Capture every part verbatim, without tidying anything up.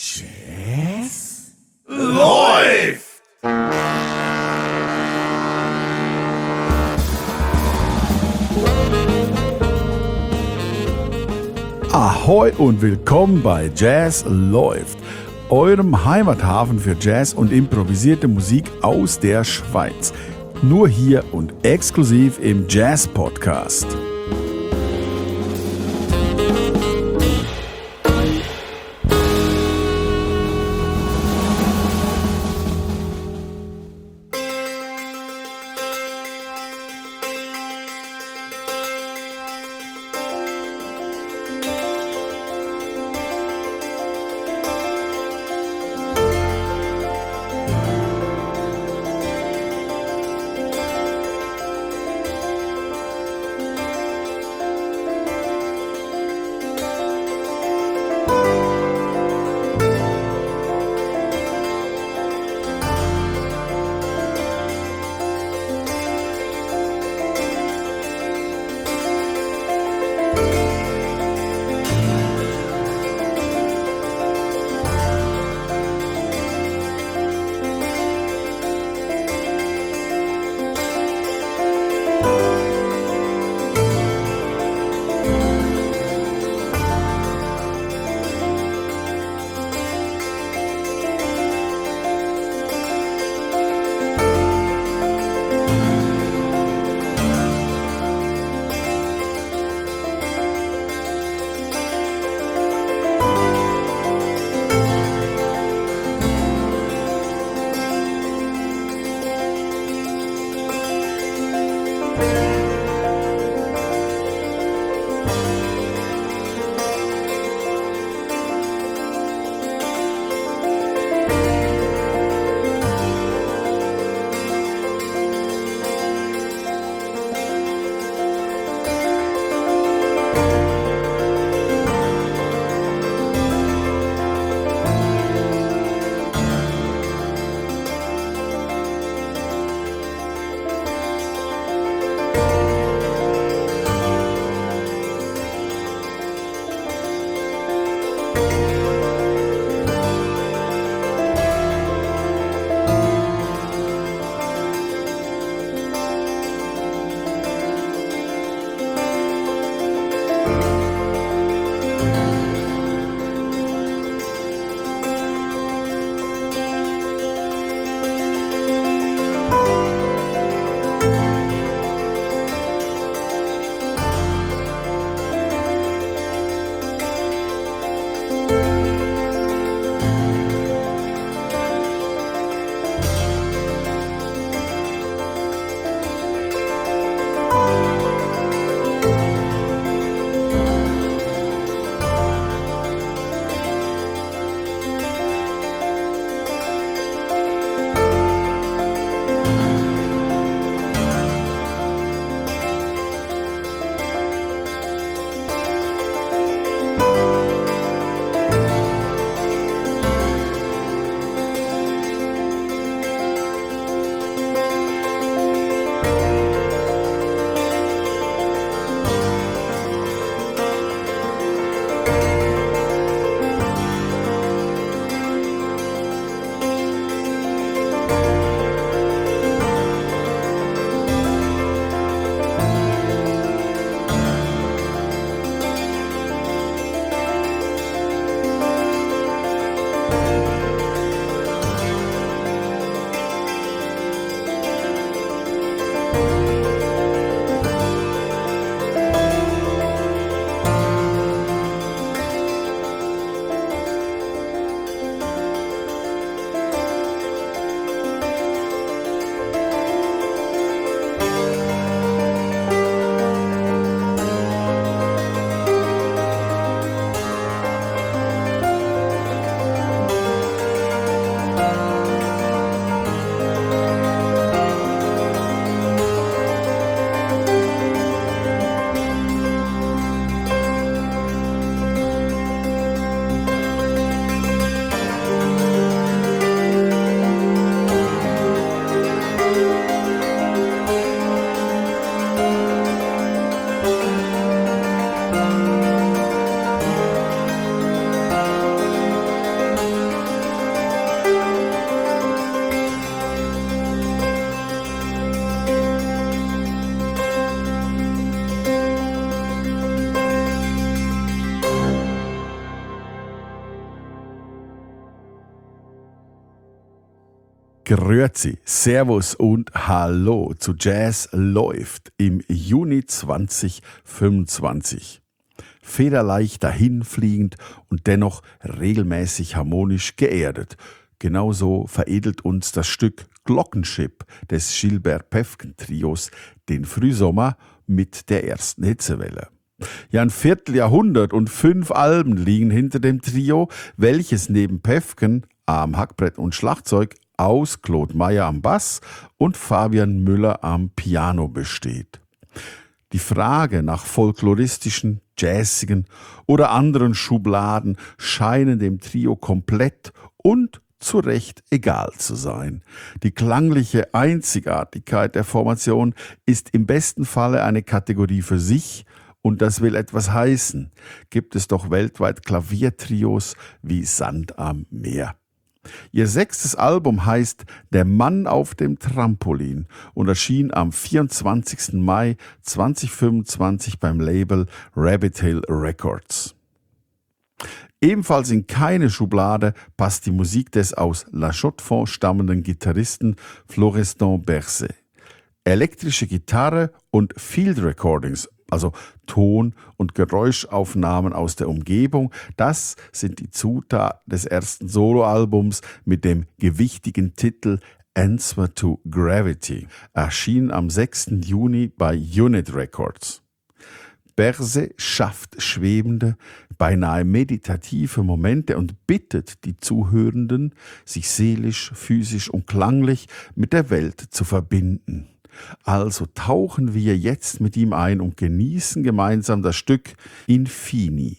Jazz läuft! Ahoi und willkommen bei Jazz läuft, eurem Heimathafen für Jazz und improvisierte Musik aus der Schweiz. Nur hier und exklusiv im Jazz-Podcast. Grüezi, Servus und Hallo zu Jazz läuft im Juni zwanzig fünfundzwanzig. Federleicht dahinfliegend und dennoch regelmäßig harmonisch geerdet. Genauso veredelt uns das Stück Glockenschip des Gilbert-Pefken-Trios den Frühsommer mit der ersten Hitzewelle. Ja, ein Vierteljahrhundert und fünf Alben liegen hinter dem Trio, welches neben Pefken am Hackbrett und Schlagzeug aus Claude Meyer am Bass und Fabian Müller am Piano besteht. Die Frage nach folkloristischen, jazzigen oder anderen Schubladen scheinen dem Trio komplett und zu Recht egal zu sein. Die klangliche Einzigartigkeit der Formation ist im besten Falle eine Kategorie für sich, und das will etwas heißen. Gibt es doch weltweit Klaviertrios wie Sand am Meer. Ihr sechstes Album heißt Der Mann auf dem Trampolin und erschien am vierundzwanzigsten Mai zweitausendfünfundzwanzig beim Label Rabbit Hill Records. Ebenfalls in keine Schublade passt die Musik des aus La Chaux-de-Fonds stammenden Gitarristen Florestan Berset. Elektrische Gitarre und Field Recordings, also Ton- und Geräuschaufnahmen aus der Umgebung, das sind die Zutaten des ersten Soloalbums mit dem gewichtigen Titel Answer to Gravity, erschien am sechsten Juni bei Unit Records. Berset schafft schwebende, beinahe meditative Momente und bittet die Zuhörenden, sich seelisch, physisch und klanglich mit der Welt zu verbinden. Also tauchen wir jetzt mit ihm ein und genießen gemeinsam das Stück Infini.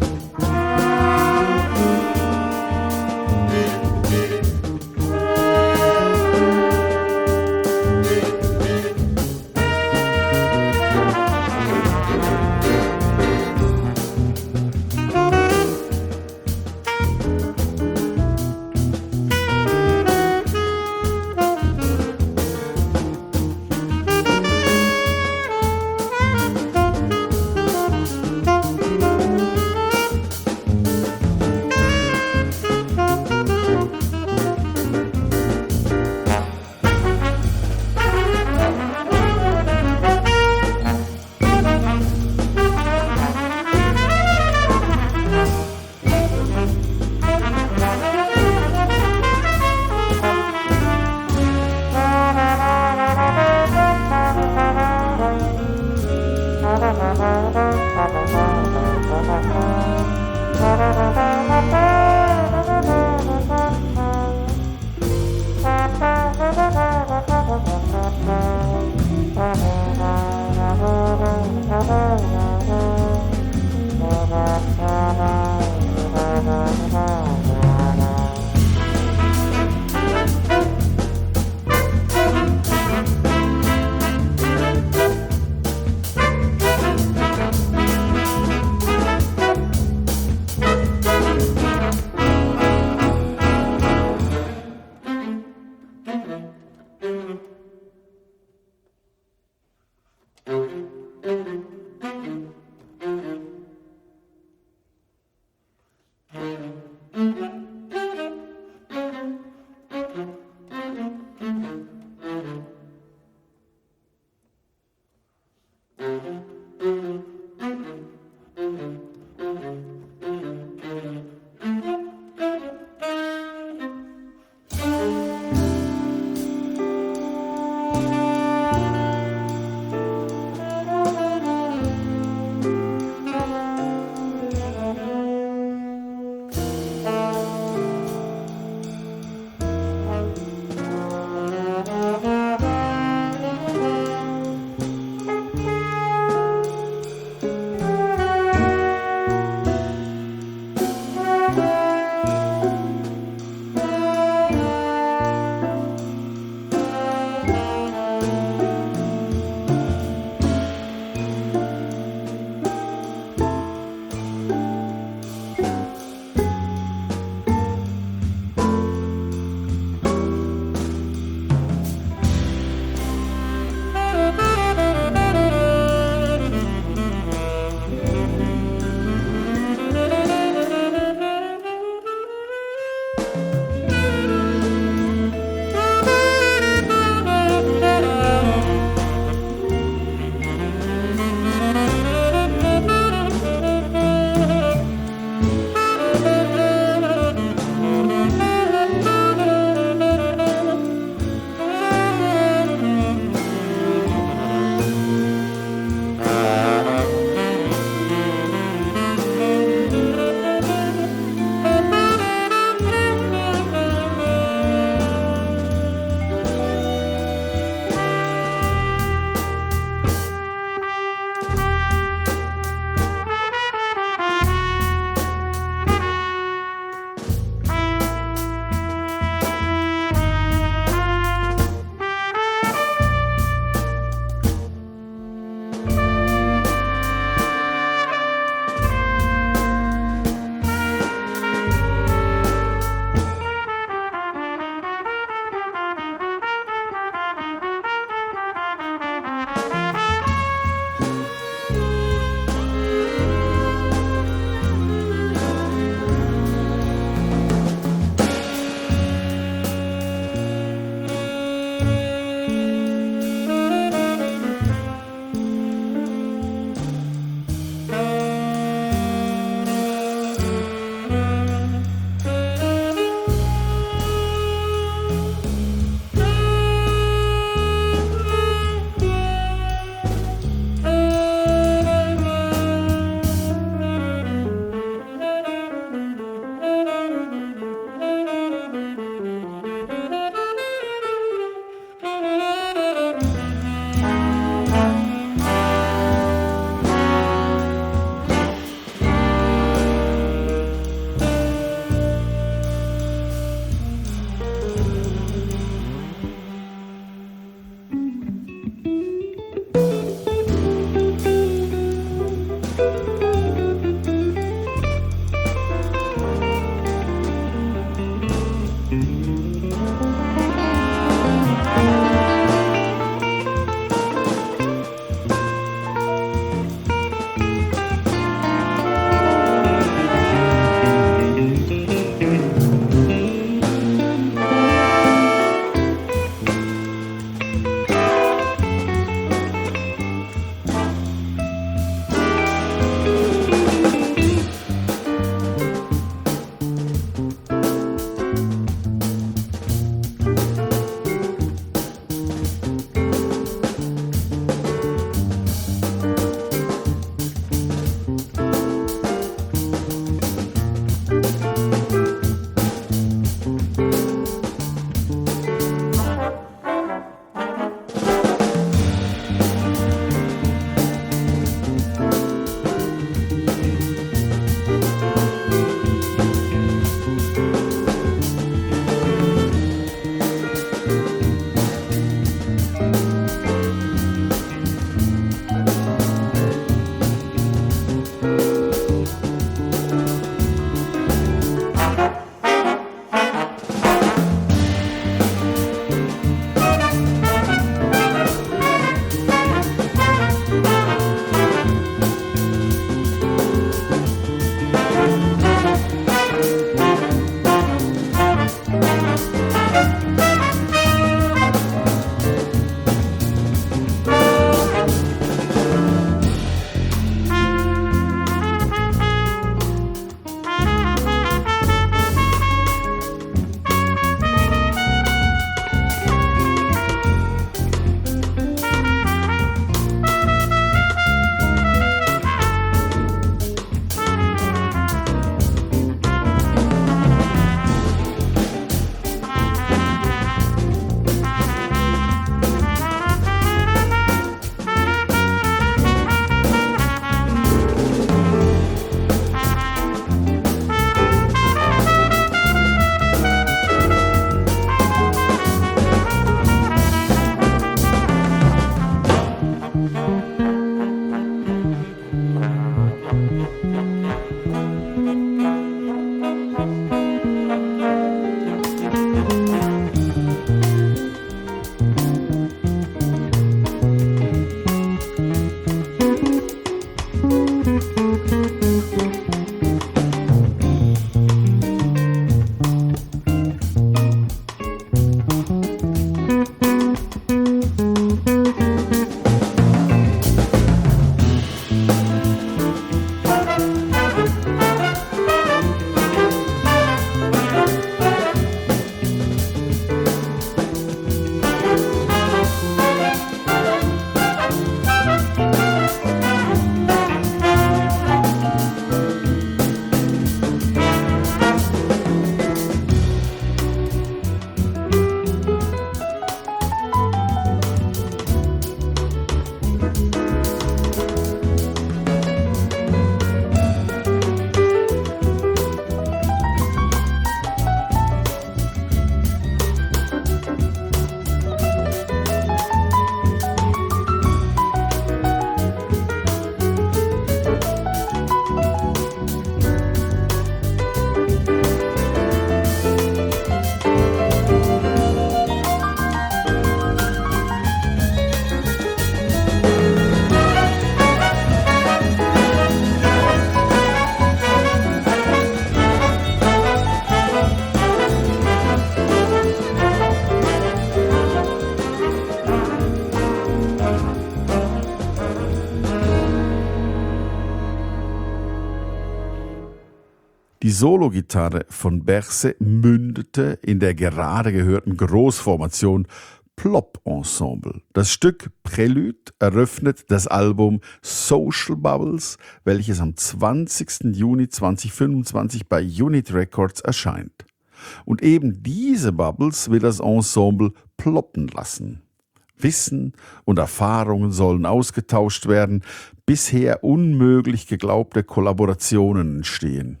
Die Sologitarre von Berset mündete in der gerade gehörten Großformation Plop Ensemble. Das Stück Prelude eröffnet das Album Social Bubbles, welches am zwanzigsten Juni zweitausendfünfundzwanzig bei Unit Records erscheint. Und eben diese Bubbles will das Ensemble ploppen lassen. Wissen und Erfahrungen sollen ausgetauscht werden, bisher unmöglich geglaubte Kollaborationen entstehen.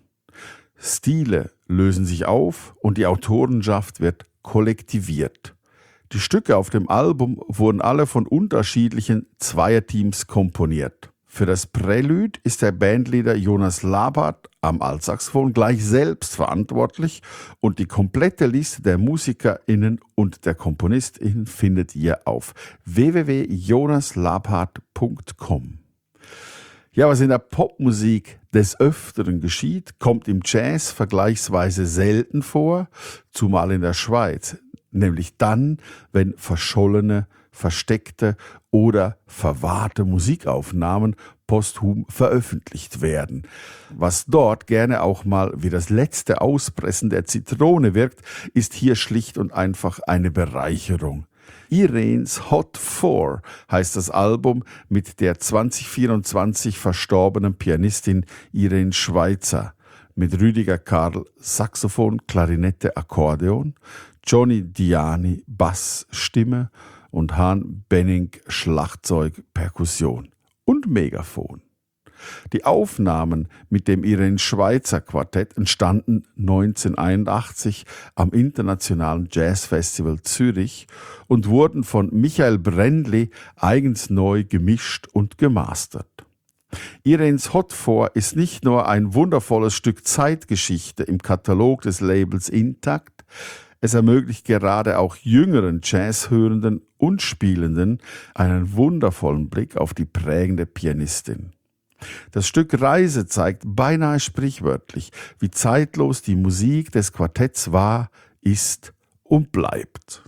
Stile lösen sich auf und die Autorenschaft wird kollektiviert. Die Stücke auf dem Album wurden alle von unterschiedlichen Zweierteams komponiert. Für das Prelude ist der Bandleader Jonas Labart am Altsaxophon gleich selbst verantwortlich und die komplette Liste der MusikerInnen und der KomponistInnen findet ihr auf w w w punkt jonas labart punkt com. Ja, was in der Popmusik des Öfteren geschieht, kommt im Jazz vergleichsweise selten vor, zumal in der Schweiz. Nämlich dann, wenn verschollene, versteckte oder verwahrte Musikaufnahmen posthum veröffentlicht werden. Was dort gerne auch mal wie das letzte Auspressen der Zitrone wirkt, ist hier schlicht und einfach eine Bereicherung. Irene's Hot Four heißt das Album mit der zwanzig vierundzwanzig verstorbenen Pianistin Irene Schweizer, mit Rüdiger Karl Saxophon, Klarinette, Akkordeon, Johnny Diani Bass, Stimme und Han Benning Schlagzeug, Perkussion und Megafon. Die Aufnahmen mit dem Irene Schweizer Quartett entstanden neunzehnhunderteinundachtzig am Internationalen Jazzfestival Zürich und wurden von Michael Brändli eigens neu gemischt und gemastert. Irene's Hot Four ist nicht nur ein wundervolles Stück Zeitgeschichte im Katalog des Labels Intakt, es ermöglicht gerade auch jüngeren Jazzhörenden und Spielenden einen wundervollen Blick auf die prägende Pianistin. Das Stück Reise zeigt beinahe sprichwörtlich, wie zeitlos die Musik des Quartetts war, ist und bleibt.